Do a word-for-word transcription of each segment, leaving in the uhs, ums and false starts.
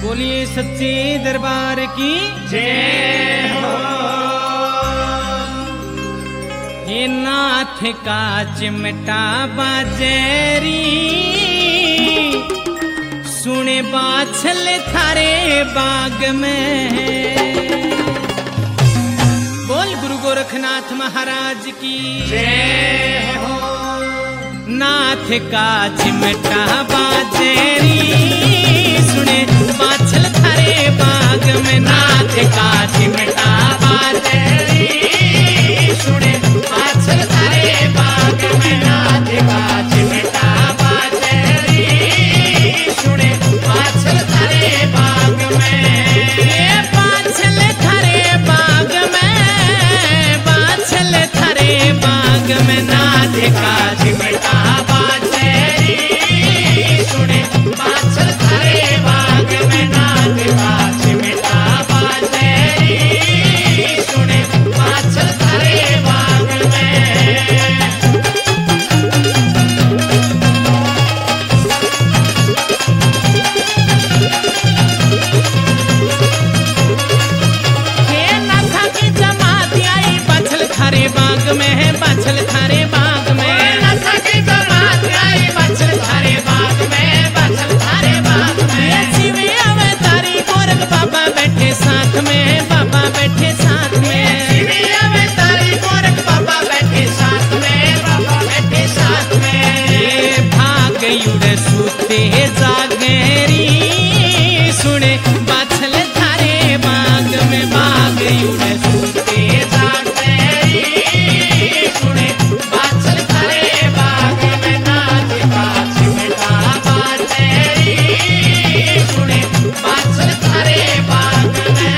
बोलिए सच्चे दरबार की जय हो। हे नाथ का चिमटा बाजेरी सुने बाछल थारे बाग में। बोल गुरु गोरखनाथ महाराज की जय हो। नाथ का चिमटा बाजेरी सुने बाछल थारे बाग में। नाथ का चिमटा बाजेरी सुने बाछल थारे बाग में। नाथ का चिमटा बाजेरी सुने बाछल थारे बाग में। ये बाछल थारे बाग में, बाछल थारे बाग में। नाथ का चिमटा बाजेरी सुने बाछल थारे बाग में। नाथ का चिमटा बाजेरी सुने बाछल थारे बाग में। हे नाथा की जमात आई बाछल थारे बाग में है, बाछल थारे बाग में। नाथा की जमात आई बाछल थारे बाग में, बाछल थारे बाग में। शिवे अवतारी गोरख बाबा बैठे साथ में, बाबा बैठे साथ में। शिवे अवतारी गोरख बाबा बैठे साथ में, बाबा बैठे साथ में। ये भाग युड़ सूते जागेरी सुने बाछल थारे बाग में। भाग युड़ सूते जागेरी सुने बाछल थारे बाग में। नाथ का चिमटा बाजेरी सुने बाछल थारे बाग में।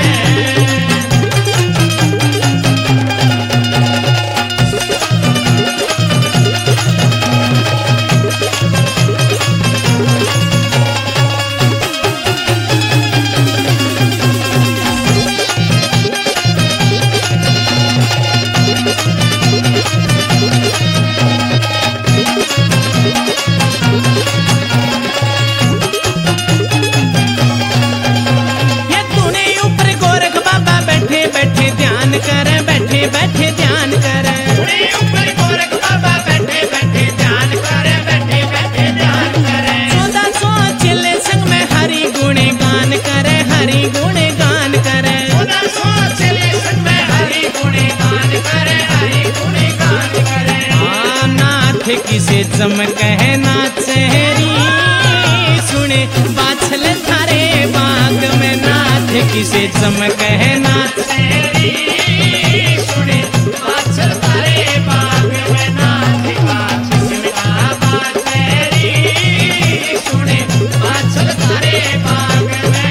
ये तूने ऊपर गोरख बाबा बैठे बैठे ध्यान कर, बैठे बैठे ध्यान कर। तूने ऊपर गोरख बाबा बैठे बैठे ध्यान कर, बैठे बैठे ध्यान कर। चौदह सौ चिल्ले संग में हरि गुणे गान करे, हरि गुणे गान करे। चौदह सौ चिल्ले संग में हरि गुणे गान करे, हरि गुणे गान करे। आ नाथ किसे चमक है नाचेरी सुने बाछल थारे बाग में। नाथ किसे चमक है नाचेरी सुने बाछल थारे बाग में। नाथ का चिमटा बाजेरी सुने बाछल थारे बाग में।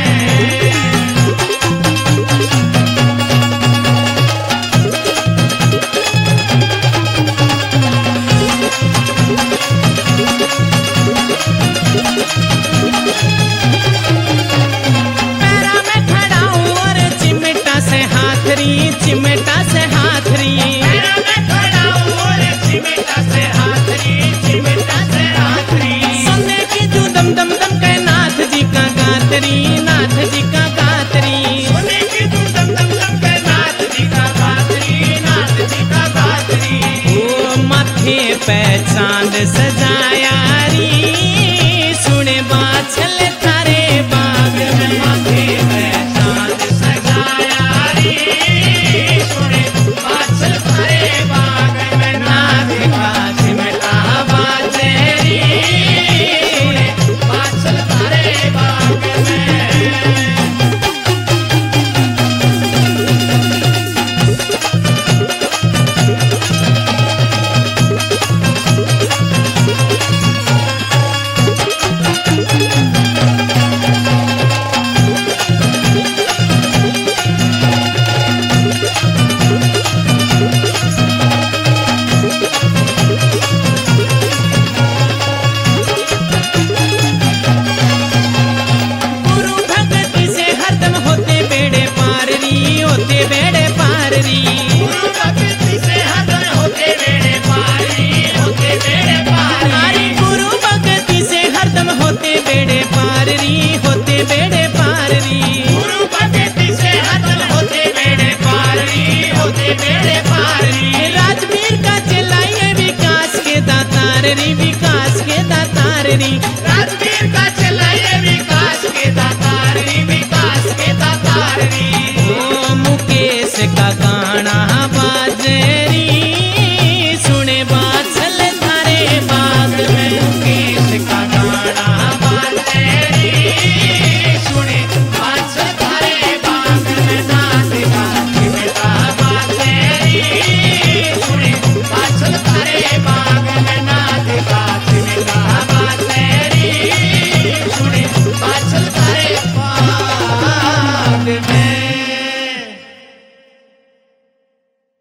पैरा में खड़ा हूँ और चिमटा से हाथ री, चिमटा से हाथ री। पैरा में खड़ा हूँ और चिमटा से हाथ री, चिमटा से हाथ री। सुनने की जो दम दम दम के नाथ जी का गातरी, नाथ जी का गातरी। सुनने की जो दम दम दम के नाथ जी का गातरी, नाथ जी का गातरी। ओ माथे पे चांद सजाए